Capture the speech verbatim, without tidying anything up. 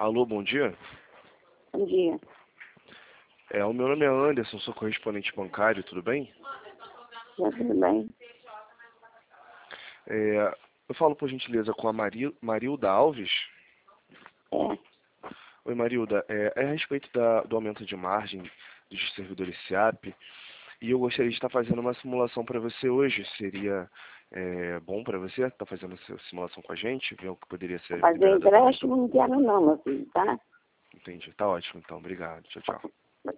Alô, bom dia. Bom dia. É, o meu nome é Anderson, sou correspondente bancário, tudo bem? Já tudo bem? É, eu falo por gentileza com a Mari, Marilda Alves. É. Oi, Marilda. É, é a respeito da, do aumento de margem dos servidores SEAP e eu gostaria de estar fazendo uma simulação para você hoje. Seria é, bom para você estar fazendo essa simulação com a gente? Ver o que poderia ser Fazer liberado através do... empréstimo não quero não, meu filho, tá? Entendi. Tá ótimo, então. Obrigado. Tchau, tchau.